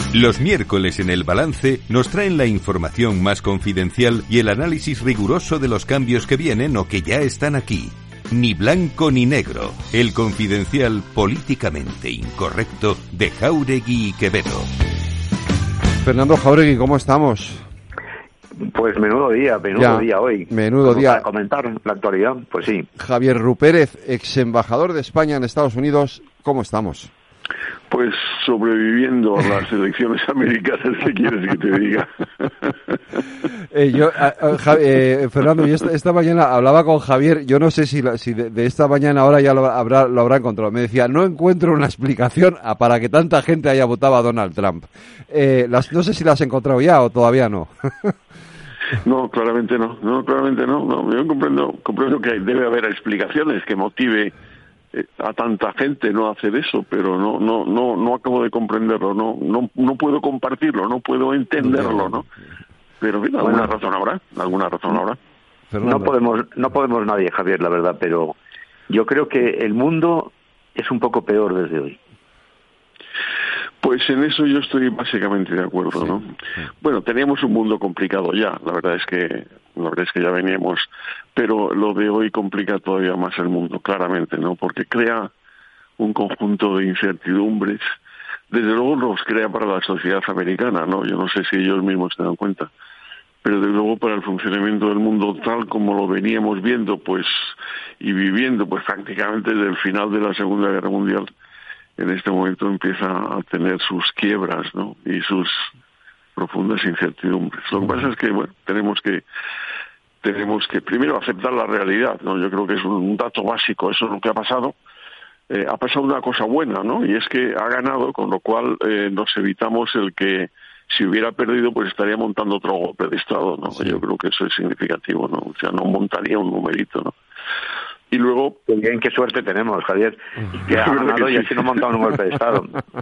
Los miércoles en El Balance nos traen la información más confidencial y el análisis riguroso de los cambios que vienen o que ya están aquí. Ni blanco ni negro. El confidencial políticamente incorrecto de Jáuregui y Quevedo. Fernando Jáuregui, ¿cómo estamos? Pues menudo día hoy. Menudo día. Para comentar la actualidad, pues sí. Javier Rupérez, ex embajador de España en Estados Unidos, ¿cómo estamos? Pues sobreviviendo a las elecciones americanas, ¿qué quieres que te diga? Fernando, yo esta mañana hablaba con Javier, yo no sé si de esta mañana ahora ya lo habrá encontrado. Me decía, no encuentro una explicación para que tanta gente haya votado a Donald Trump. No sé si la has encontrado ya o todavía no. No, claramente no. Yo comprendo que debe haber explicaciones que motive a tanta gente no hacer eso, pero no acabo de comprenderlo, no puedo compartirlo, no puedo entenderlo, ¿no? Pero en fin, alguna razón habrá. No podemos nadie, Javier, la verdad, pero yo creo que el mundo es un poco peor desde hoy. Pues en eso yo estoy básicamente de acuerdo, ¿no? Sí. Bueno, teníamos un mundo complicado ya, la verdad es que ya veníamos, pero lo de hoy complica todavía más el mundo, claramente, ¿no? Porque crea un conjunto de incertidumbres, desde luego los crea para la sociedad americana, ¿no? Yo no sé si ellos mismos se dan cuenta, pero desde luego para el funcionamiento del mundo tal como lo veníamos viendo, pues, y viviendo, pues prácticamente desde el final de la Segunda Guerra Mundial, en este momento empieza a tener sus quiebras, ¿no? Y sus profundas incertidumbres. Lo que pasa es que, bueno, tenemos que primero aceptar la realidad, ¿no? Yo creo que es un dato básico, eso es lo que ha pasado. Ha pasado una cosa buena, ¿no? Y es que ha ganado, con lo cual nos evitamos el que si hubiera perdido, pues estaría montando otro golpe de Estado, ¿no? Sí. Yo creo que eso es significativo, ¿no? O sea, no montaría un numerito, ¿no? Y luego... Qué bien, qué suerte tenemos, Javier, que ha ganado y así no ha montado un golpe de Estado.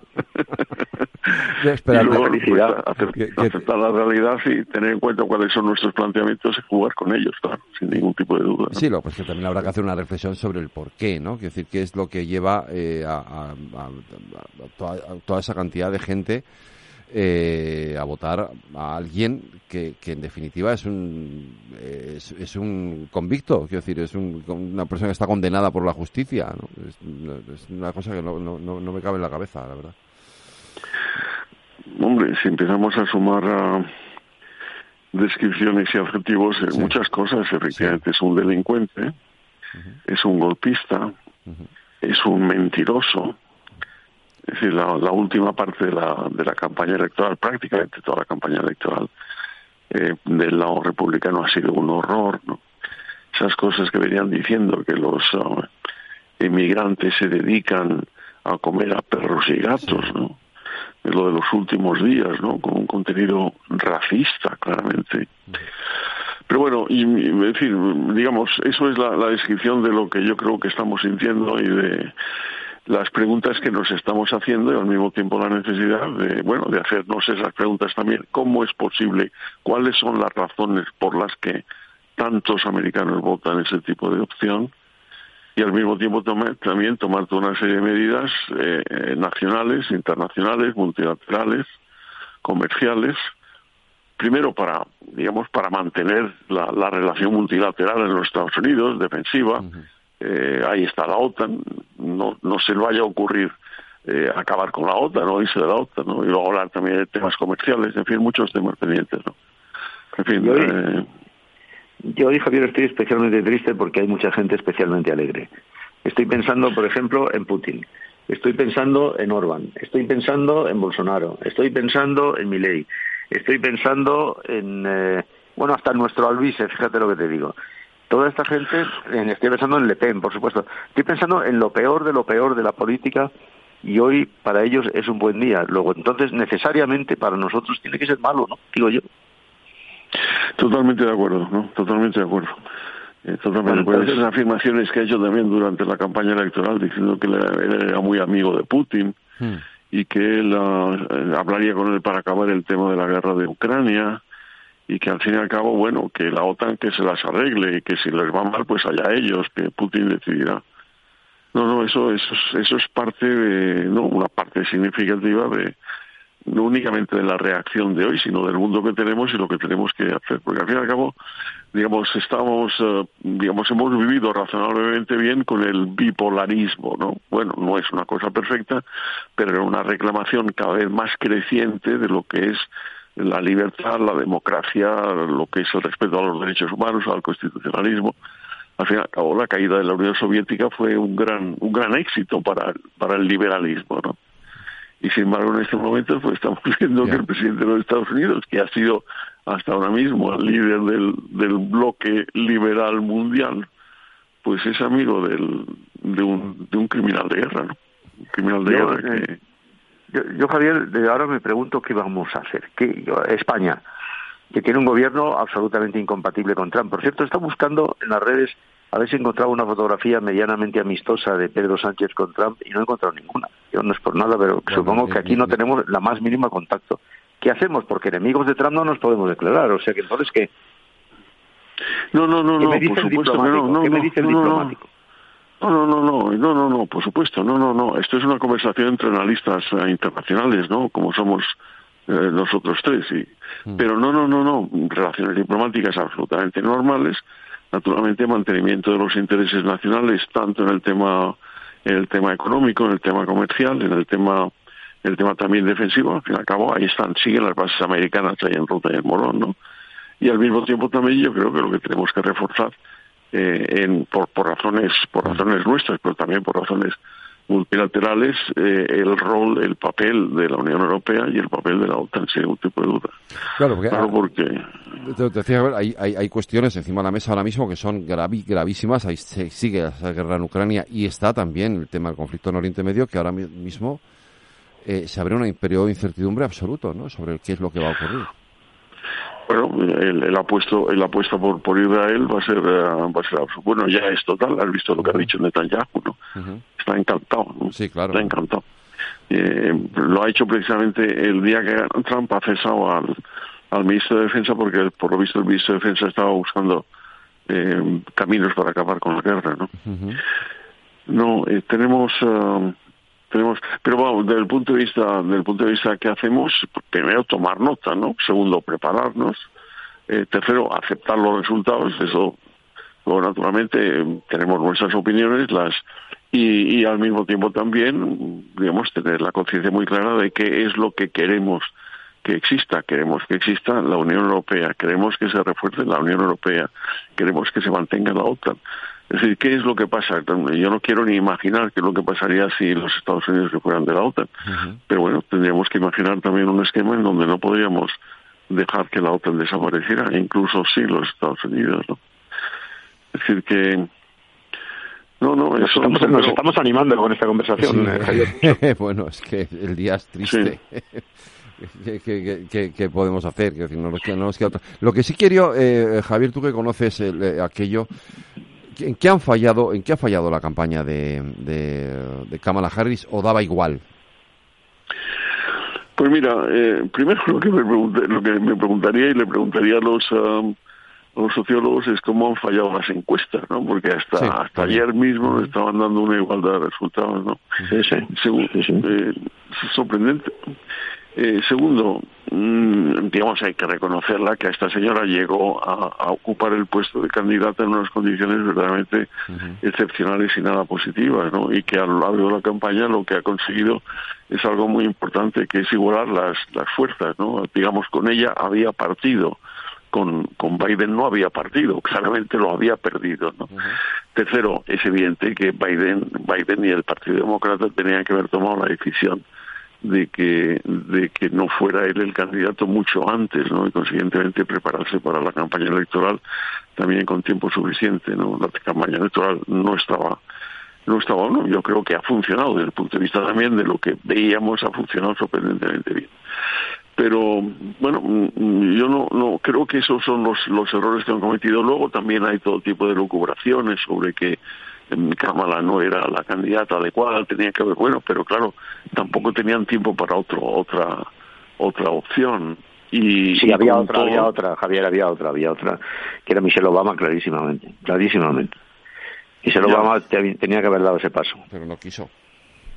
Y luego, felicidad. Pues, aceptar la realidad y tener en cuenta cuáles son nuestros planteamientos y jugar con ellos, claro, sin ningún tipo de duda, ¿no? Sí, pues que también habrá que hacer una reflexión sobre el porqué, ¿no? Quiero decir, qué es lo que lleva a toda esa cantidad de gente a votar a alguien que en definitiva es un convicto, quiero decir, es una persona que está condenada por la justicia, ¿no? Es una cosa que no me cabe en la cabeza, la verdad. Hombre, si empezamos a sumar descripciones y adjetivos, sí. Muchas cosas, efectivamente, sí. Es un delincuente, es un golpista, es un mentiroso. Es decir, la última parte de la campaña electoral, prácticamente toda la campaña electoral del lado republicano ha sido un horror, ¿no? Esas cosas que venían diciendo que los inmigrantes se dedican a comer a perros y gatos, ¿no? Es lo de los últimos días, ¿no? Con un contenido racista, claramente. Pero bueno, en fin, digamos, eso es la descripción de lo que yo creo que estamos sintiendo y de las preguntas que nos estamos haciendo y al mismo tiempo la necesidad de hacernos esas preguntas también. ¿Cómo es posible? ¿Cuáles son las razones por las que tantos americanos votan ese tipo de opción? Y al mismo tiempo también tomar toda una serie de medidas nacionales, internacionales, multilaterales, comerciales, primero para mantener la relación multilateral en los Estados Unidos, defensiva. Ahí está la OTAN, no se le vaya a ocurrir acabar con la OTAN, no irse de la OTAN, ¿no? Y luego hablar también de temas comerciales, en fin, muchos temas pendientes, ¿no? En fin, yo hoy, Javier, estoy especialmente triste porque hay mucha gente especialmente alegre. Estoy pensando, por ejemplo, en Putin. Estoy pensando en Orbán. Estoy pensando en Bolsonaro. Estoy pensando en Milei. Estoy pensando en, hasta en nuestro Alvise, fíjate lo que te digo. Toda esta gente, estoy pensando en Le Pen, por supuesto. Estoy pensando en lo peor de la política y hoy para ellos es un buen día. Luego, entonces, necesariamente para nosotros tiene que ser malo, ¿no? Digo yo. Totalmente de acuerdo, ¿no? Totalmente de acuerdo. Totalmente. Bueno, pueden ser afirmaciones que ha hecho también durante la campaña electoral diciendo que él era muy amigo de Putin y que él hablaría con él para acabar el tema de la guerra de Ucrania y que al fin y al cabo, bueno, que la OTAN que se las arregle y que si les va mal, pues allá ellos, que Putin decidirá. No, eso es parte de, una parte significativa no únicamente de la reacción de hoy, sino del mundo que tenemos y lo que tenemos que hacer. Porque al fin y al cabo, digamos, hemos vivido razonablemente bien con el bipolarismo, ¿no? Bueno, no es una cosa perfecta, pero una reclamación cada vez más creciente de lo que es la libertad, la democracia, lo que es el respeto a los derechos humanos, al constitucionalismo. Al fin y al cabo, la caída de la Unión Soviética fue un gran éxito para el liberalismo, ¿no? Y sin embargo, en este momento pues estamos viendo que el presidente de los Estados Unidos, que ha sido hasta ahora mismo el líder del bloque liberal mundial, pues es amigo de un criminal de guerra, ¿no? Un criminal de guerra que... Yo, Javier, de ahora me pregunto qué vamos a hacer. España, que tiene un gobierno absolutamente incompatible con Trump. Por cierto, está buscando en las redes a ver si encontraba una fotografía medianamente amistosa de Pedro Sánchez con Trump y no he encontrado ninguna. Yo no es por nada, pero supongo que aquí no tenemos la más mínima contacto. ¿Qué hacemos? Porque enemigos de Trump no nos podemos declarar. O sea que entonces, ¿qué? No, por supuesto que no. ¿Qué me dice el diplomático? No, por supuesto, no. Esto es una conversación entre analistas internacionales, ¿no? Como somos nosotros tres, sí. Pero no. Relaciones diplomáticas absolutamente normales. Naturalmente, mantenimiento de los intereses nacionales, tanto en el tema económico, en el tema comercial, en el tema también defensivo. Al fin y al cabo, ahí siguen las bases americanas ahí en Ruta y en Morón, ¿no? Y al mismo tiempo también yo creo que lo que tenemos que reforzar por razones nuestras, pero también por razones multilaterales, el papel de la Unión Europea y el papel de la OTAN, sin ningún tipo de duda. Claro, porque te decía, hay cuestiones encima de la mesa ahora mismo que son gravísimas. Ahí sigue la guerra en Ucrania y está también el tema del conflicto en Oriente Medio, que ahora mismo se abre un periodo de incertidumbre absoluto, ¿no?, sobre qué es lo que va a ocurrir. Bueno, el apuesta por Israel va a ser bueno, ya es total. Has visto lo que ha dicho Netanyahu, ¿no? Está encantado, ¿no? Sí, claro. Está encantado. Lo ha hecho precisamente el día que Trump ha cesado al ministro de Defensa, porque por lo visto el ministro de Defensa estaba buscando caminos para acabar con la guerra, ¿no? Tenemos, pero vamos, desde el punto de vista que hacemos, primero tomar nota, ¿no? Segundo, prepararnos. Tercero, aceptar los resultados. Eso, luego naturalmente tenemos nuestras opiniones, y al mismo tiempo también, digamos, tener la conciencia muy clara de qué es lo que queremos que exista. Queremos que exista la Unión Europea, queremos que se refuerce la Unión Europea, queremos que se mantenga la OTAN. Es decir, ¿qué es lo que pasa? Yo no quiero ni imaginar qué es lo que pasaría si los Estados Unidos se fueran de la OTAN. Pero bueno, tendríamos que imaginar también un esquema en donde no podríamos dejar que la OTAN desapareciera, incluso sin los Estados Unidos, ¿no? Es decir que... Nos estamos animando con esta conversación. Sí. Bueno, es que el día es triste. Sí. ¿Qué podemos hacer? Es decir, no nos queda otra. Lo que sí quiero, Javier, tú que conoces aquello... ¿En qué ha fallado la campaña de Kamala Harris, o daba igual? Pues mira, primero lo que me preguntaría y le preguntaría a los sociólogos es cómo han fallado las encuestas, ¿no? Porque hasta ayer mismo estaban dando una igualdad de resultados, ¿no? Sorprendente. Segundo, digamos, hay que reconocerla, que esta señora llegó a ocupar el puesto de candidata en unas condiciones verdaderamente excepcionales y nada positivas, ¿no? Y que a lo largo de la campaña lo que ha conseguido es algo muy importante, que es igualar las fuerzas, ¿no? Digamos, con ella había partido, con Biden no había partido, claramente lo había perdido, ¿no? Tercero, es evidente que Biden y el Partido Demócrata tenían que haber tomado la decisión de que no fuera él el candidato mucho antes, ¿no? Y consiguientemente prepararse para la campaña electoral también con tiempo suficiente, ¿no? La campaña electoral no estaba, yo creo que ha funcionado desde el punto de vista también de lo que veíamos, ha funcionado sorprendentemente bien. Pero bueno, yo no creo que esos son los errores que han cometido. Luego también hay todo tipo de lucubraciones sobre que Kamala no era la candidata adecuada, tenía que haber, bueno, pero claro, tampoco tenían tiempo para otra opción. Sí, había otra, Javier, había otra, que era Michelle Obama, clarísimamente. Michelle Obama tenía que haber dado ese paso. Pero no quiso.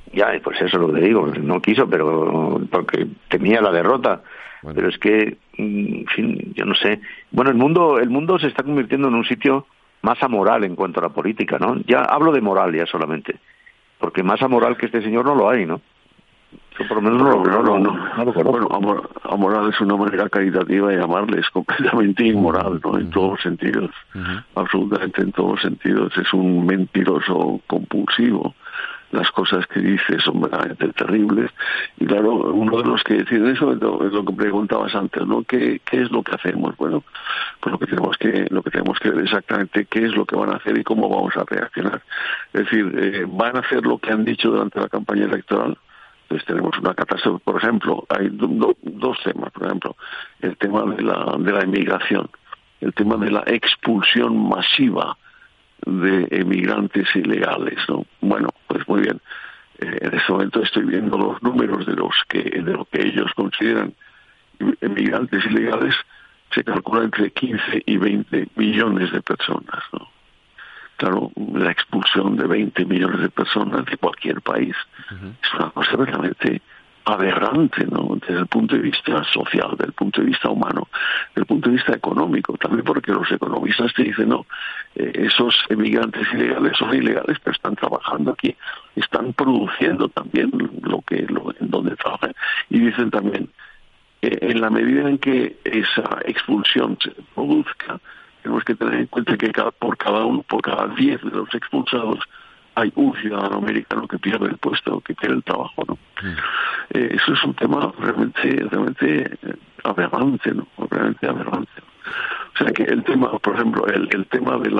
Ya, pues eso es lo que te digo, no quiso, pero porque temía la derrota. Bueno. Pero es que, en fin, yo no sé. Bueno, el mundo se está convirtiendo en un sitio más amoral en cuanto a la política, ¿no? Ya hablo de moral ya solamente, porque más amoral que este señor no lo hay, ¿no? Yo por lo menos no lo conozco. Bueno, amoral es una manera caritativa de llamarle, es completamente inmoral, ¿no? En todos los sentidos, absolutamente en todos los sentidos. Es un mentiroso compulsivo. Las cosas que dice son verdaderamente terribles. Y claro, uno de los que deciden eso es lo que preguntabas antes, ¿no? ¿Qué es lo que hacemos? Bueno, pues lo que tenemos que ver exactamente qué es lo que van a hacer y cómo vamos a reaccionar. Es decir, van a hacer lo que han dicho durante la campaña electoral. Entonces tenemos una catástrofe, por ejemplo, hay dos temas, por ejemplo, el tema de la inmigración, el tema de la expulsión masiva de emigrantes ilegales, ¿no? Bueno, pues muy bien. En este momento estoy viendo los números de lo que ellos consideran emigrantes ilegales. Se calcula entre 15 y 20 millones de personas, ¿no? Claro, la expulsión de 20 millones de personas de cualquier país es una cosa verdaderamente aberrante, ¿no? Desde el punto de vista social, desde el punto de vista humano, desde el punto de vista económico, también porque los economistas te dicen, no, esos emigrantes ilegales son ilegales, pero están trabajando aquí, están produciendo también en donde trabajan, y dicen también, en la medida en que esa expulsión se produzca, tenemos que tener en cuenta que por cada 10 de los expulsados hay un ciudadano americano que pierde el puesto, que pierde el trabajo, ¿no? Eso es un tema realmente aberrante, ¿no? Realmente aberrante. O sea que el tema, por ejemplo, el tema de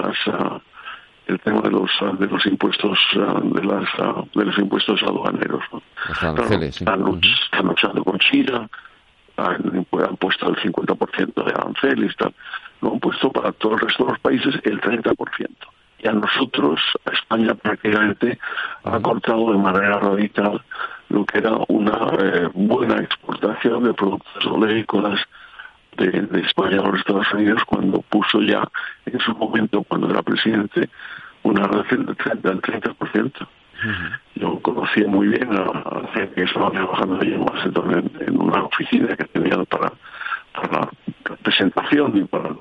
los impuestos de los impuestos aduaneros, ¿no? Los aranceles, claro, están luchando con China, han puesto el 50% de aranceles, lo han puesto para todo el resto de los países el 30%. Y a nosotros, a España prácticamente, ha cortado de manera radical lo que era una buena exportación de productos oleícolas de España a los Estados Unidos, cuando puso ya, en su momento, cuando era presidente, una relación del 30%. Yo conocía muy bien a gente que estaba trabajando allí en Washington en una oficina que tenían para la presentación y para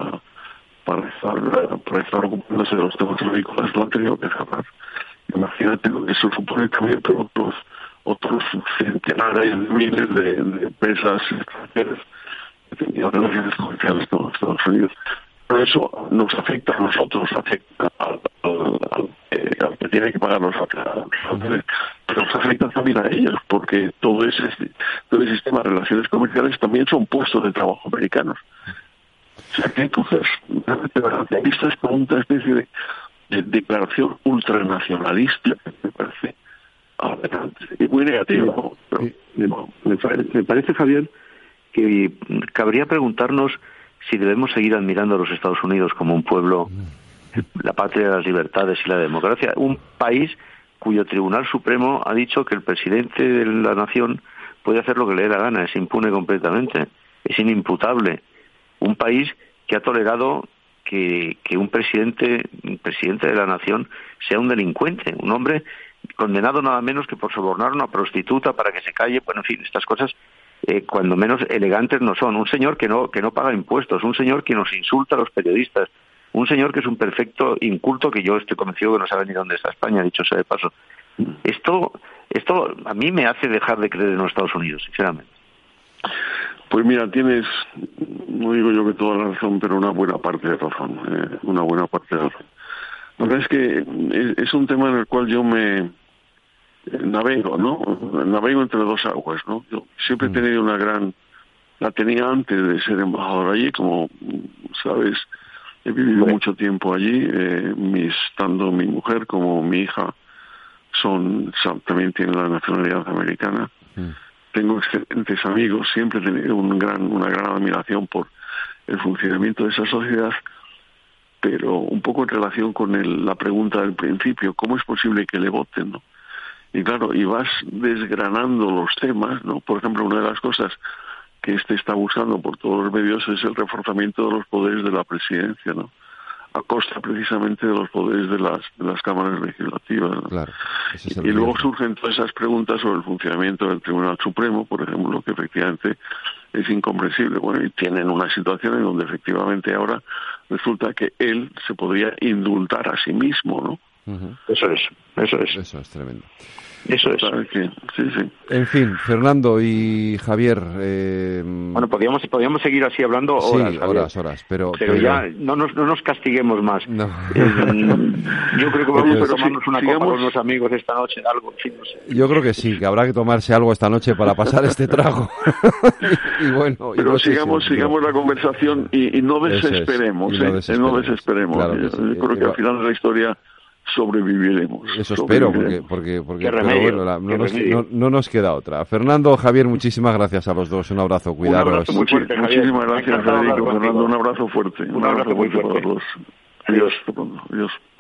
estar ocupándose de los temas agrícolas, lo han tenido que cerrar. Imagínate lo que eso supone también, pero otros centenares de miles de empresas extranjeras que tenían relaciones comerciales con los Estados Unidos. Pero eso nos afecta a nosotros, afecta al que tiene que pagar los aranceles, pero nos afecta también a ellos, porque todo el sistema de relaciones comerciales también son puestos de trabajo americanos. O sea, que hay cosas realmente vistas como una especie de declaración ultranacionalista que me parece aberrante y muy negativo. Me parece, Javier, que cabría preguntarnos si debemos seguir admirando a los Estados Unidos como un pueblo, la patria de las libertades y la democracia, un país cuyo Tribunal Supremo ha dicho que el presidente de la nación puede hacer lo que le dé la gana, es impune completamente, es inimputable. Un país que ha tolerado que un presidente de la nación sea un delincuente, un hombre condenado nada menos que por sobornar a una prostituta para que se calle. Bueno, en fin, estas cosas cuando menos elegantes no son. Un señor que no paga impuestos, un señor que nos insulta a los periodistas, un señor que es un perfecto inculto, que yo estoy convencido que no sabe ni dónde está España, dicho sea de paso. Esto a mí me hace dejar de creer en los Estados Unidos, sinceramente. Pues mira, tienes, no digo yo que toda la razón, pero una buena parte de razón. La verdad es que es un tema en el cual yo me navego, ¿no? Navego entre dos aguas, ¿no? Yo siempre he tenido la tenía antes de ser embajador allí, como sabes, he vivido mucho tiempo allí, tanto mi mujer como mi hija también tienen la nacionalidad americana. Tengo excelentes amigos, siempre he tenido una gran admiración por el funcionamiento de esa sociedad, pero un poco en relación con la pregunta del principio, ¿cómo es posible que le voten, no? Y claro, y vas desgranando los temas, ¿no? Por ejemplo, una de las cosas que está buscando por todos los medios es el reforzamiento de los poderes de la presidencia, ¿no? A costa precisamente de los poderes de las cámaras legislativas, ¿no? Claro. Y luego surgen todas esas preguntas sobre el funcionamiento del Tribunal Supremo, por ejemplo, que efectivamente es incomprensible. Bueno, y tienen una situación en donde efectivamente ahora resulta que él se podría indultar a sí mismo, ¿no? Eso es. Eso es tremendo. Eso es. Sí. En fin, Fernando y Javier... Bueno, podríamos seguir así hablando horas. Sí, horas, pero ya no nos castiguemos más. No. Yo creo que vamos a tomarnos una copa con unos amigos esta noche, algo, en fin, no sé. Yo creo que sí, que habrá que tomarse algo esta noche para pasar este trago. y bueno, pero no sigamos la conversación y no desesperemos, no desesperemos. Claro yo creo que al final de la historia sobreviviremos. Eso espero, porque pero bueno, no nos queda otra. Fernando, Javier, muchísimas gracias a los dos. Un abrazo, cuidaros. Muchísimas gracias, Federico. Fernando, un abrazo fuerte. Un abrazo muy fuerte. Para los dos. Adiós.